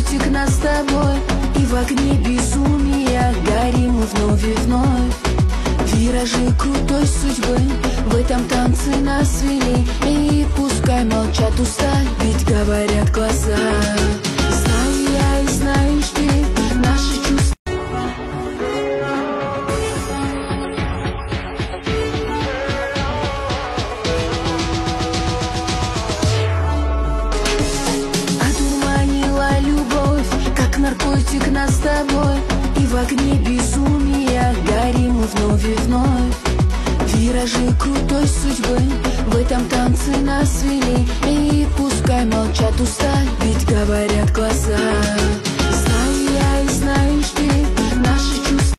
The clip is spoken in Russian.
наркотик нас с тобой, и в огне безумия горим мы вновь и вновь. Виражи крутой судьбы в этом танце нас вели, и пускай молчат уста, ведь говорят глаза. Знаю я и знаешь ты наши чувства. Одурманила любовь, как наркотик нас с тобой, и в огне безумия горим мы вновь и вновь. Виражи крутой судьбы в этом танце нас вели, и пускай молчат уста, ведь говорят глаза.